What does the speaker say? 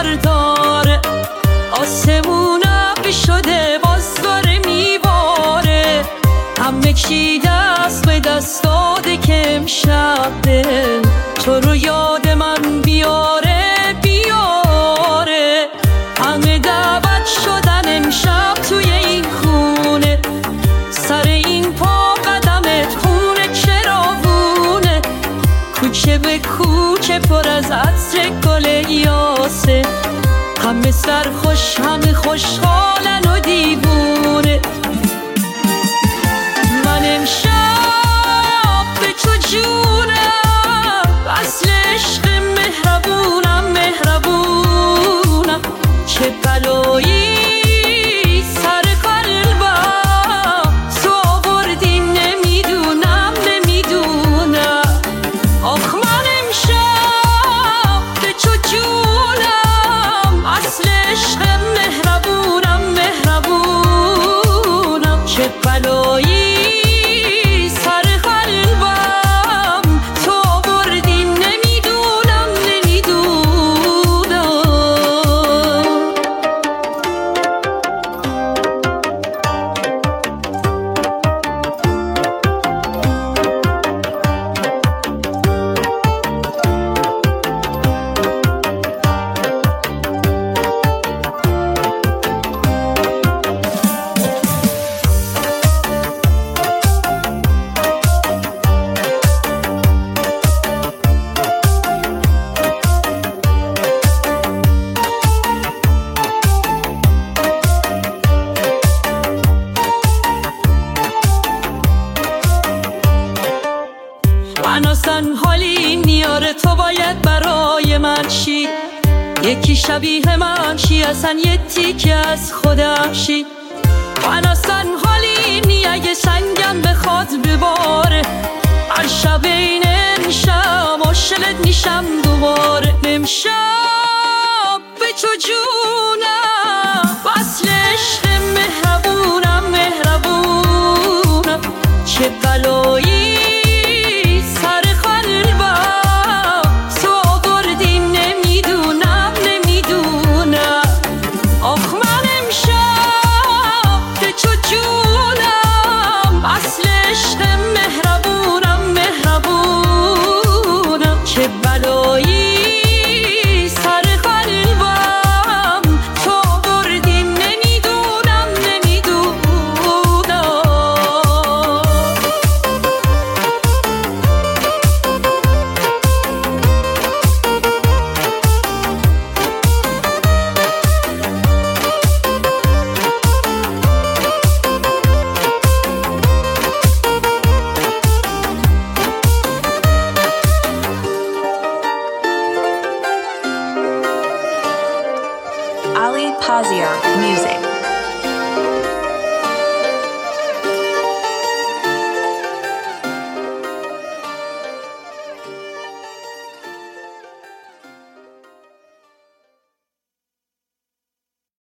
داره، آسمون ابری شده باز داره میباره، همه چی دست به دست داده که امشب دل تو رو یاد من بیاره بیاره. همه دعوت شدن امشب توی این خونه، سر این پا قدمت خونه چراغونه، کوچه به کوچه پر از عطر گل یاسه، همه سرخوش همه خوشحالن و دیوونه. من امشب به تو جونم، اصل عشق مهربونم مهربونم، چه بلایی سر قلبم تو آوردی نمیدونم نمیدونم. آخ من امشب به تو جونم، اصل عشق مهربونم مهربونم، چه بلایی سر قلبم تو آوردی نمیدونم نمیدونم. من اصلا حالی نیاره تو باید برای من شی، یکی شبیه من شی، اصلا یه تیکه از خودم شی. من اصلا حالی نی اگه سنگم بخواد بباره، هر شب این امشب عاشقت میشم دوباره. امشب به تو جونم، اصل عشق مهربونم مهربونم، چه